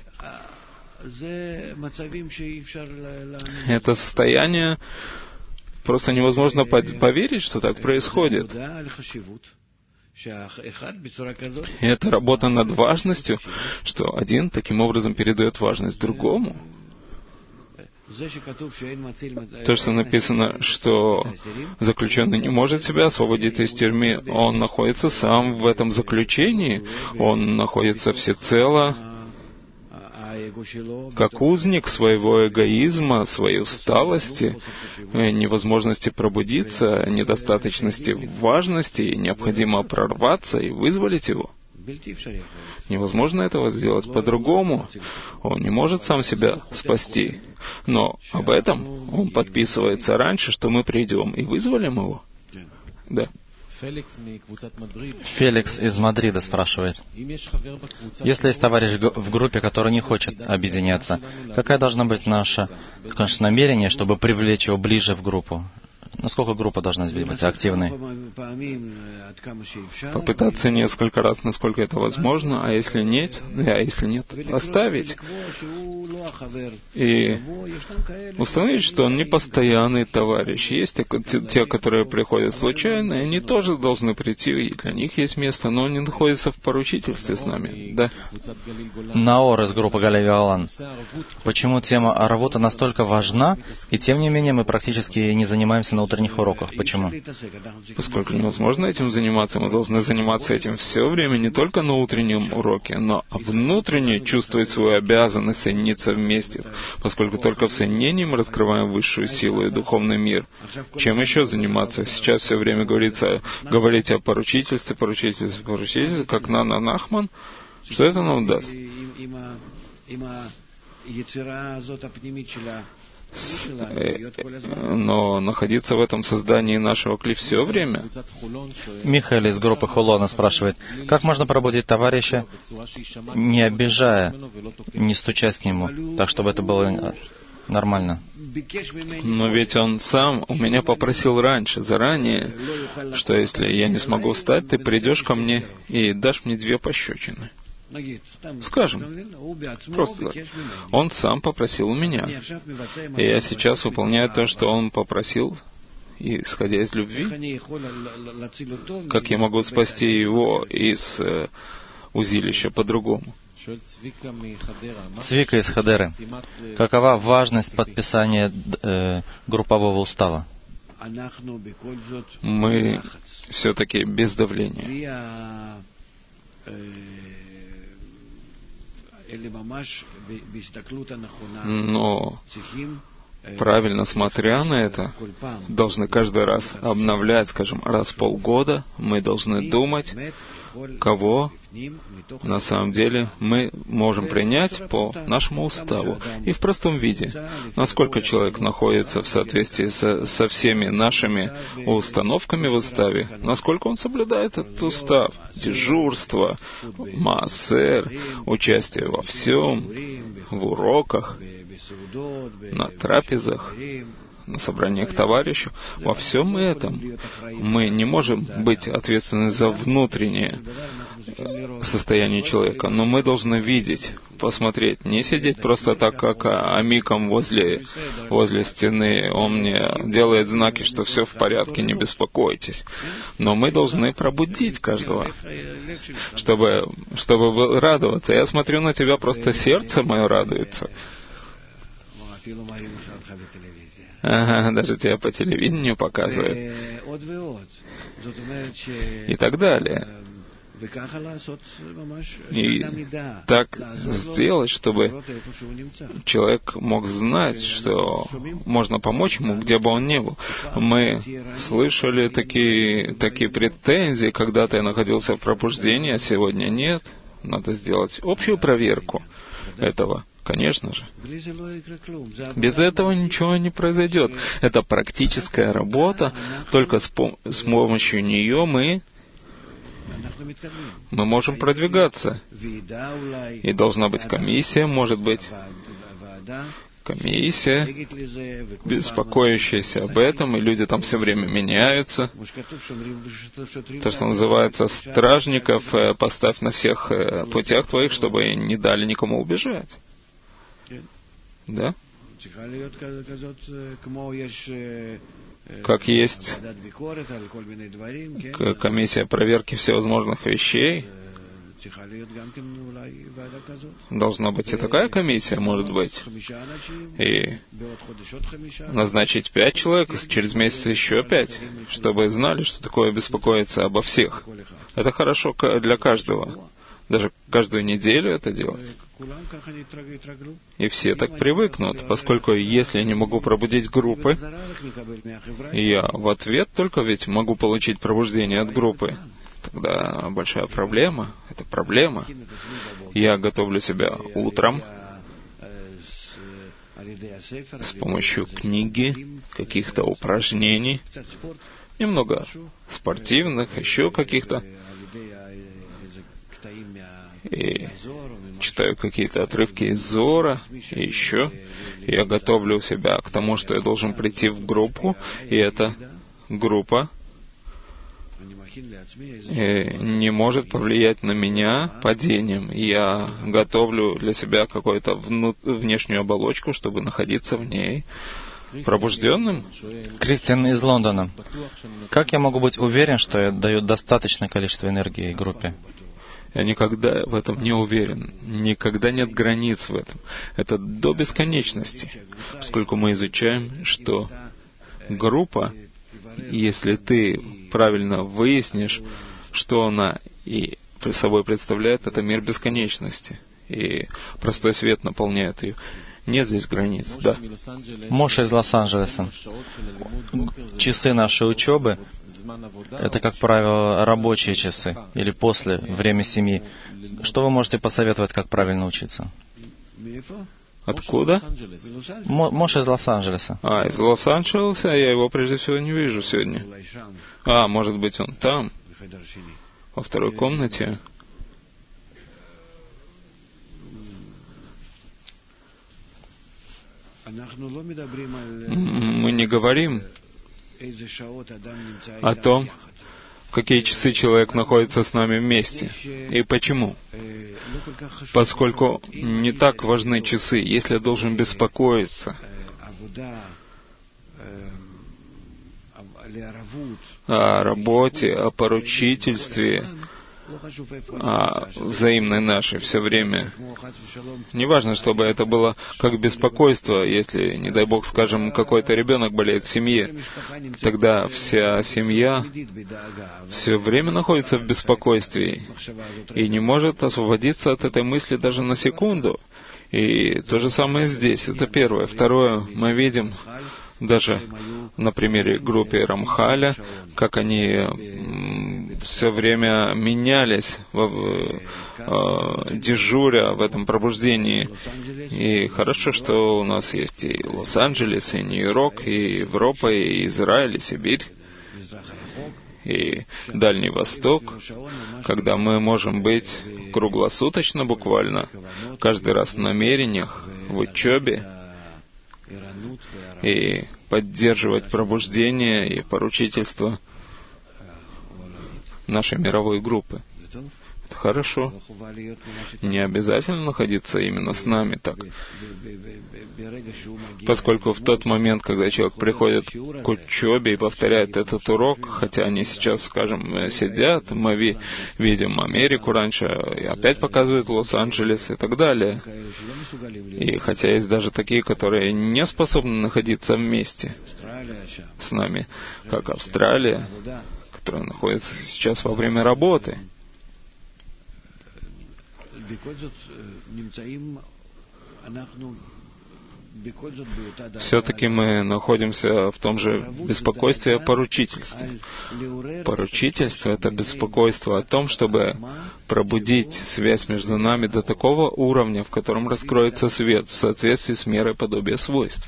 Speaker 2: Это состояние, просто невозможно поверить, что так происходит. И это работа над важностью, что один таким образом передает важность другому. То, что написано, что заключенный не может себя освободить из тюрьмы, он находится сам в этом заключении, он находится всецело как узник своего эгоизма, своей усталости, невозможности пробудиться, недостаточности важности, и необходимо прорваться и вызволить его. Невозможно этого сделать по-другому. Он не может сам себя спасти. Но об этом он подписывается раньше, что мы придем и вызволим его. Да.
Speaker 1: Феликс из Мадрида спрашивает: если есть товарищ в группе, который не хочет объединяться, какое должно быть наше, наше намерение, чтобы привлечь его ближе в группу? Насколько группа должна быть активной?
Speaker 2: Попытаться несколько раз, насколько это возможно, а если нет, а если нет, оставить. И установить, что он не постоянный товарищ. Есть те, которые приходят случайно, и они тоже должны прийти, и для них есть место, но он не находится в поручительстве с нами. Да.
Speaker 1: Наор из группы Галей Галан. Почему тема Аравута настолько важна, и тем не менее мы практически не занимаемся на утренних уроках? Почему?
Speaker 2: Поскольку невозможно этим заниматься, мы должны заниматься этим все время, не только на утреннем уроке, но внутренне чувствовать свою обязанность соединиться вместе, поскольку только в соединении мы раскрываем высшую силу и духовный мир. Чем еще заниматься? Сейчас все время говорится, говорить о поручительстве, поручительстве, поручительстве, как Нана Нахман. Что это нам даст? Но находиться в этом создании нашего кли все время.
Speaker 1: Михаил из группы Хулона спрашивает: как можно пробудить товарища, не обижая, не стучась к нему, так, чтобы это было нормально?
Speaker 2: Но ведь он сам у меня попросил раньше, заранее, что если я не смогу встать, ты придешь ко мне и дашь мне две пощечины. Скажем, просто он сам попросил у меня. И я сейчас выполняю то, что он попросил, исходя из любви. Как я могу спасти его из э, узилища по-другому?
Speaker 1: Цвика из Хадеры. Какова важность подписания э, группового устава?
Speaker 2: Мы все-таки без давления. Но, правильно смотря на это, должны каждый раз обновлять, скажем, раз в полгода, мы должны думать, кого на самом деле мы можем принять по нашему уставу. И в простом виде, насколько человек находится в соответствии со, со всеми нашими установками в уставе, насколько он соблюдает этот устав, дежурство, маасер, участие во всем, в уроках, на трапезах, на собраниях товарищей. Во всем этом мы не можем быть ответственны за внутреннее состояние человека, но мы должны видеть, посмотреть, не сидеть просто так, как амиком возле, возле стены. Он мне делает знаки, что все в порядке, не беспокойтесь. Но мы должны пробудить каждого, чтобы, чтобы радоваться. Я смотрю на тебя, просто сердце мое радуется. Ага, даже тебя по телевидению показывают. И так далее. И так сделать, чтобы человек мог знать, что можно помочь ему, где бы он ни был. Мы слышали такие, такие претензии, когда-то я находился в пробуждении, а сегодня нет. Надо сделать общую проверку этого. Конечно же. Без этого ничего не произойдет. Это практическая работа, только с, пом- с помощью нее мы, мы можем продвигаться. И должна быть комиссия, может быть, комиссия, беспокоящаяся об этом, и люди там все время меняются. То, что называется, стражников поставь на всех путях твоих, чтобы не дали никому убежать. Да? Как есть комиссия проверки всевозможных вещей, должна быть и такая комиссия, может быть. И назначить пять человек, через месяц еще пять, чтобы знали, что такое беспокоиться обо всех. Это хорошо для каждого. Даже каждую неделю это делать. И все так привыкнут, поскольку если я не могу пробудить группы, я в ответ только ведь могу получить пробуждение от группы. Тогда большая проблема. Это проблема. Я готовлю себя утром с помощью книги, каких-то упражнений, немного спортивных, еще каких-то. И читаю какие-то отрывки из Зора, и еще. Я готовлю себя к тому, что я должен прийти в группу, и эта группа не может повлиять на меня падением. Я готовлю для себя какую-то вну- внешнюю оболочку, чтобы находиться в ней пробужденным.
Speaker 1: Кристиан из Лондона. Как я могу быть уверен, что я даю достаточное количество энергии группе?
Speaker 2: Я никогда в этом не уверен. Никогда нет границ в этом. Это до бесконечности. Поскольку мы изучаем, что группа, если ты правильно выяснишь, что она и собой представляет, это мир бесконечности. И простой свет наполняет ее. Нет здесь границ, да.
Speaker 1: Моша из Лос-Анджелеса. Часы нашей учебы — это, как правило, рабочие часы или после, время семьи. Что вы можете посоветовать, как правильно учиться?
Speaker 2: Откуда?
Speaker 1: Мо- Моша из Лос-Анджелеса.
Speaker 2: А, из Лос-Анджелеса? Я его прежде всего не вижу сегодня. А, может быть, он там, во второй комнате. Мы не говорим о том, в какие часы человек находится с нами вместе. И почему? Поскольку не так важны часы. Если я должен беспокоиться о работе, о поручительстве, о взаимной нашей все время. Не важно, чтобы это было как беспокойство, если, не дай Бог, скажем, какой-то ребенок болеет в семье, тогда вся семья все время находится в беспокойстве и не может освободиться от этой мысли даже на секунду. И то же самое здесь. Это первое. Второе, мы видим даже на примере группы Рамхаля, как они все время менялись, в, э, дежуря в этом пробуждении. И хорошо, что у нас есть и Лос-Анджелес, и Нью-Йорк, и Европа, и Израиль, и Сибирь, и Дальний Восток, когда мы можем быть круглосуточно буквально, каждый раз в намерениях, в учебе, и поддерживать пробуждение и поручительство нашей мировой группы. Это хорошо. Не обязательно находиться именно с нами так. Поскольку в тот момент, когда человек приходит к учебе и повторяет этот урок, хотя они сейчас, скажем, сидят, мы ви- видим Америку раньше, и опять показывают Лос-Анджелес и так далее. И хотя есть даже такие, которые не способны находиться вместе с нами, как Австралия, которая находится сейчас во время работы. все-таки мы находимся в том же беспокойстве о поручительстве. Поручительство — это беспокойство о том, чтобы пробудить связь между нами до такого уровня, в котором раскроется свет в соответствии с мерой подобия свойств.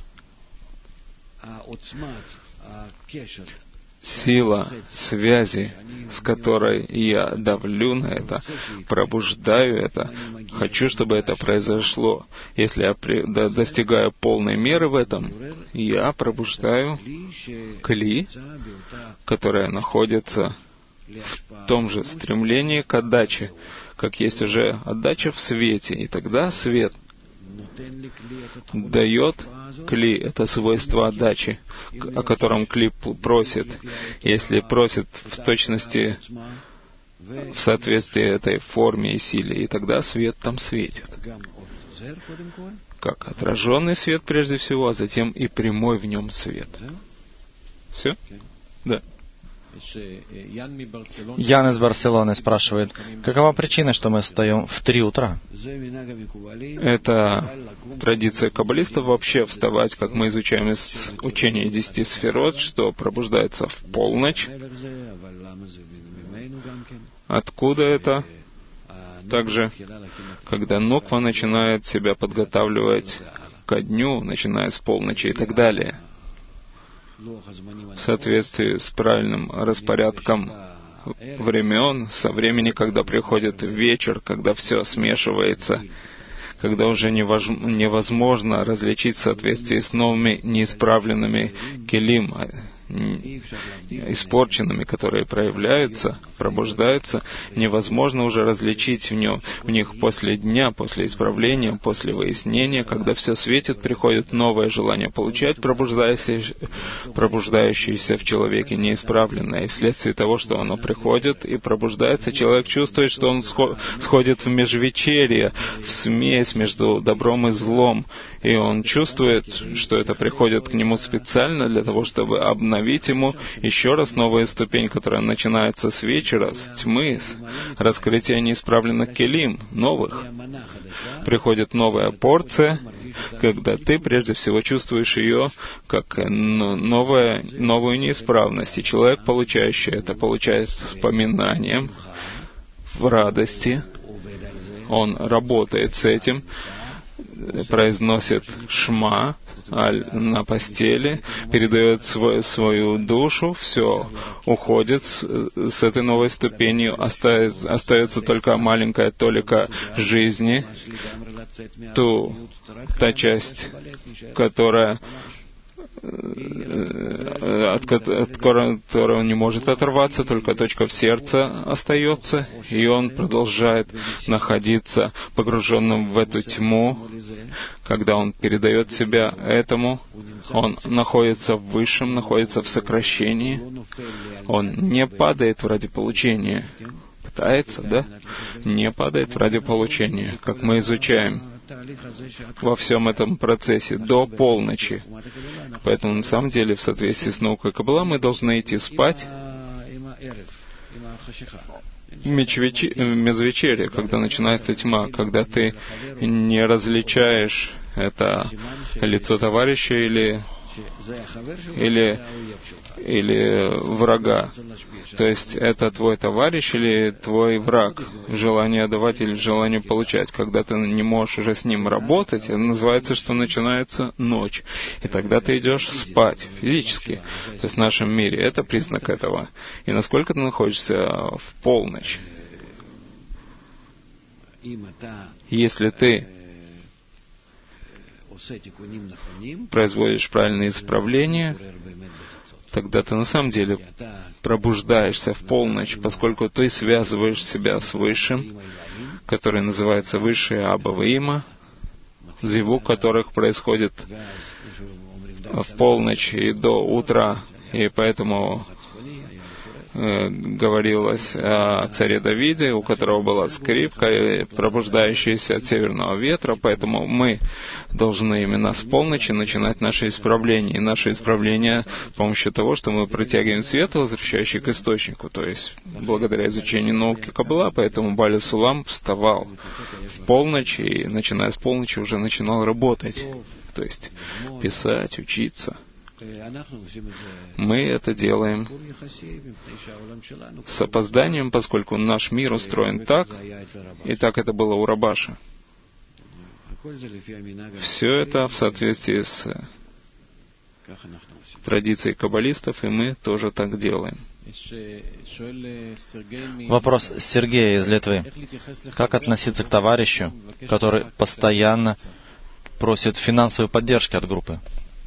Speaker 2: Сила связи, с которой я давлю на это, пробуждаю это, хочу, чтобы это произошло. Если я при, до, достигаю полной меры в этом, я пробуждаю кли, которая находится в том же стремлении к отдаче, как есть уже отдача в свете, и тогда свет дает кли, это свойство отдачи, о котором кли просит. Если просит в точности, в соответствии этой форме и силе, и тогда свет там светит. Как отраженный свет прежде всего, а затем и прямой в нем свет. Все? Да.
Speaker 1: Ян из Барселоны спрашивает, какова причина, что мы встаем в три утра?
Speaker 2: Это традиция каббалистов вообще вставать, как мы изучаем из учения десяти сферот, что пробуждается в полночь. Откуда это? Также, когда Нуква начинает себя подготавливать ко дню, начиная с полночи и так далее, в соответствии с правильным распорядком времен, со времени, когда приходит вечер, когда все смешивается, когда уже невозможно различить в соответствии с новыми неисправленными келим, испорченными, которые проявляются, пробуждаются, невозможно уже различить в, нем, в них после дня, после исправления, после выяснения, когда все светит, приходит новое желание получать, пробуждающееся, пробуждающееся в человеке неисправленное. И вследствие того, что оно приходит и пробуждается, человек чувствует, что он сходит в межвечерье, в смесь между добром и злом, и он чувствует, что это приходит к нему специально для того, чтобы обновить ему еще раз новую ступень, которая начинается с вечера, с тьмы, с раскрытия неисправленных келим, новых. Приходит новая порция, когда ты прежде всего чувствуешь ее как новая, новую неисправность. И человек, получающий это, получает вспоминанием, в радости, он работает с этим, произносит шма на постели, передает свой, свою душу, все уходит с, с этой новой ступенью, остается, остается только маленькая толика жизни, ту, та часть, которая от которого он не может оторваться, только точка в сердце остается, и он продолжает находиться погруженным в эту тьму. Когда он передает себя этому, он находится в высшем, находится в сокращении. Он не падает ради получения. Пытается, да? Не падает ради получения, как мы изучаем во всем этом процессе до полночи. Поэтому, на самом деле, в соответствии с наукой Каббала, мы должны идти спать в межвечерье, когда начинается тьма, когда ты не различаешь это лицо товарища или или, или врага. То есть это твой товарищ или твой враг. Желание давать или желание получать. Когда ты не можешь уже с ним работать, это называется, что начинается ночь. И тогда ты идешь спать физически. То есть в нашем мире это признак этого. И насколько ты находишься в полночь. Если ты производишь правильные исправления, тогда ты на самом деле пробуждаешься в полночь, поскольку ты связываешь себя с Высшим, который называется Высшее Абба-Има, звук которых происходит в полночь и до утра, и поэтому э, говорилось о царе Давиде, у которого была скрипка, пробуждающаяся от северного ветра, поэтому мы должны именно с полночи начинать наше исправление. И наше исправление с помощью того, что мы протягиваем свет, возвращающий к источнику, то есть благодаря изучению науки Каббала, поэтому Бали Сулам вставал в полночь и, начиная с полночи, уже начинал работать, то есть писать, учиться. Мы это делаем с опозданием, поскольку наш мир устроен так, и так это было у Рабаша. Все это в соответствии с традицией каббалистов, и мы тоже так делаем.
Speaker 1: Вопрос Сергея из Литвы. Как относиться к товарищу, который постоянно просит финансовой поддержки от группы?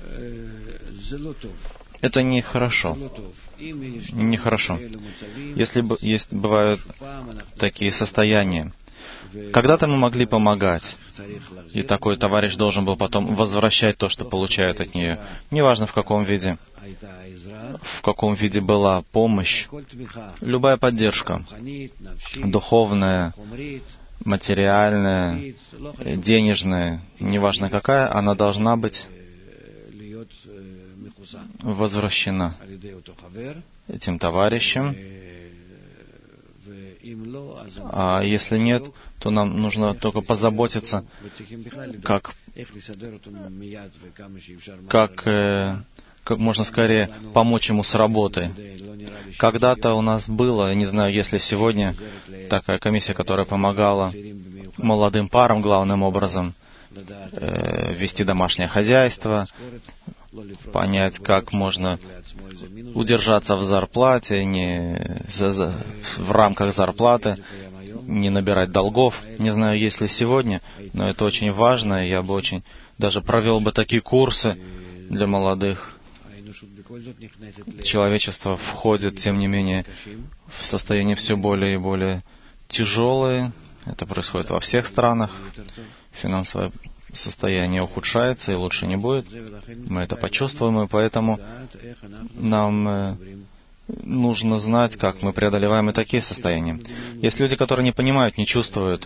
Speaker 1: Это нехорошо. Нехорошо. Если бы есть, бывают такие состояния. Когда-то мы могли помогать, и такой товарищ должен был потом возвращать то, что получает от нее. Неважно, в каком виде. В каком виде была помощь. Любая поддержка. Духовная, материальная, денежная, неважно какая, она должна быть возвращена этим товарищем. А если нет, то нам нужно только позаботиться, как, как, э, как можно скорее помочь ему с работой. Когда-то у нас было, не знаю, если сегодня, такая комиссия, которая помогала молодым парам главным образом э, вести домашнее хозяйство, понять, как можно удержаться в зарплате, не за, за, в рамках зарплаты, не набирать долгов. Не знаю, есть ли сегодня, но это очень важно. Я бы очень даже провел бы такие курсы для молодых. Человечество входит, тем не менее, в состояние все более и более тяжелое. Это происходит во всех странах. Финансовое состояние ухудшается и лучше не будет. Мы это почувствуем, и поэтому нам э, нужно знать, как мы преодолеваем и такие состояния. Есть люди, которые не понимают, не чувствуют,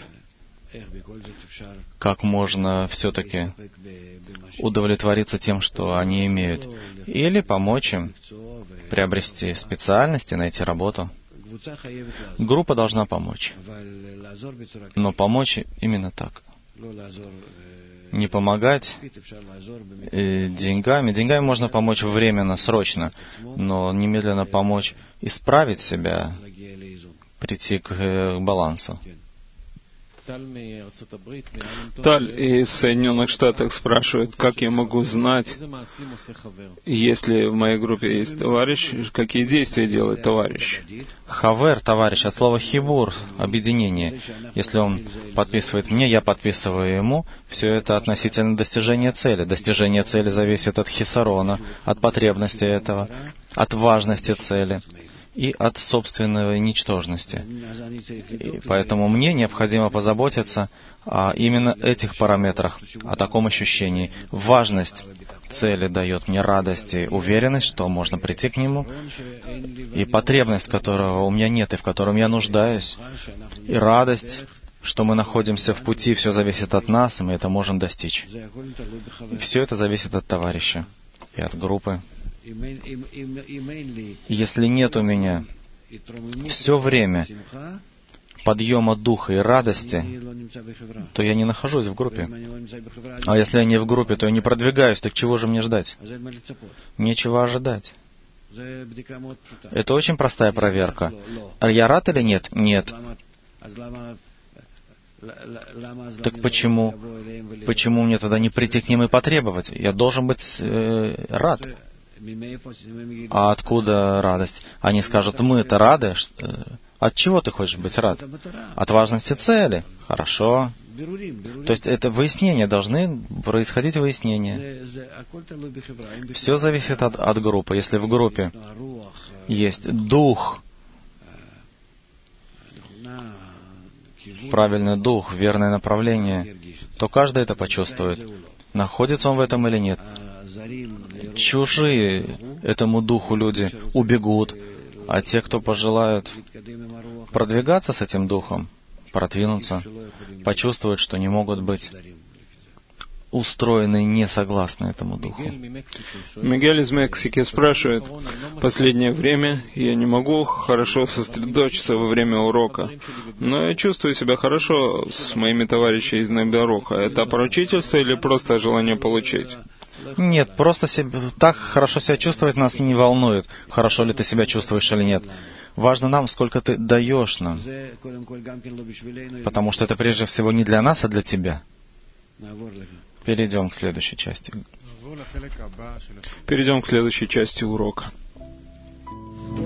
Speaker 1: как можно все-таки удовлетвориться тем, что они имеют. Или помочь им приобрести специальность и найти работу. Группа должна помочь. Но помочь именно так. Не помогать э, деньгами. Деньгами можно помочь временно, срочно, но немедленно помочь исправить себя, прийти к, э, к балансу.
Speaker 2: Таль из Соединенных Штатов спрашивает, как я могу знать, если в моей группе есть товарищ, какие действия делает товарищ?
Speaker 1: Хавер, товарищ, от слова хибур, объединение. Если он подписывает мне, я подписываю ему, все это относительно достижения цели. Достижение цели зависит от хисарона, от потребности этого, от важности цели и от собственной ничтожности. И поэтому мне необходимо позаботиться о именно этих параметрах, о таком ощущении. Важность цели дает мне радость и уверенность, что можно прийти к нему, и потребность, которого у меня нет и в котором я нуждаюсь, и радость, что мы находимся в пути, все зависит от нас, и мы это можем достичь. И все это зависит от товарища и от группы. Если нет у меня все время подъема духа и радости, то я не нахожусь в группе. А если я не в группе, то я не продвигаюсь, так чего же мне ждать? Нечего ожидать. Это очень простая проверка. А я рад или нет? Нет. Так почему? Почему мне тогда не прийти к ним и потребовать? Я должен быть э, рад. А откуда радость? Они скажут, мы-то рады. От чего ты хочешь быть рад? От важности цели. Хорошо. То есть это выяснения, должны происходить выяснения. Все зависит от, от группы. Если в группе есть дух, правильный дух, верное направление, то каждый это почувствует. Находится он в этом или нет. Чужие этому духу люди убегут, А те, кто пожелают продвигаться с этим духом, продвинуться, почувствуют, что не могут быть устроены не согласно этому духу.
Speaker 2: Мигель из Мексики спрашивает: в последнее время я не могу хорошо сосредоточиться во время урока, но я чувствую себя хорошо с моими товарищами из Неберуха. Это поручительство или просто желание получить?
Speaker 1: Нет, просто себе, так хорошо себя чувствовать нас не волнует, хорошо ли ты себя чувствуешь или нет. Важно нам, сколько ты даешь нам, потому что это прежде всего не для нас, а для тебя. Перейдем к следующей части.
Speaker 2: Перейдем к следующей части урока.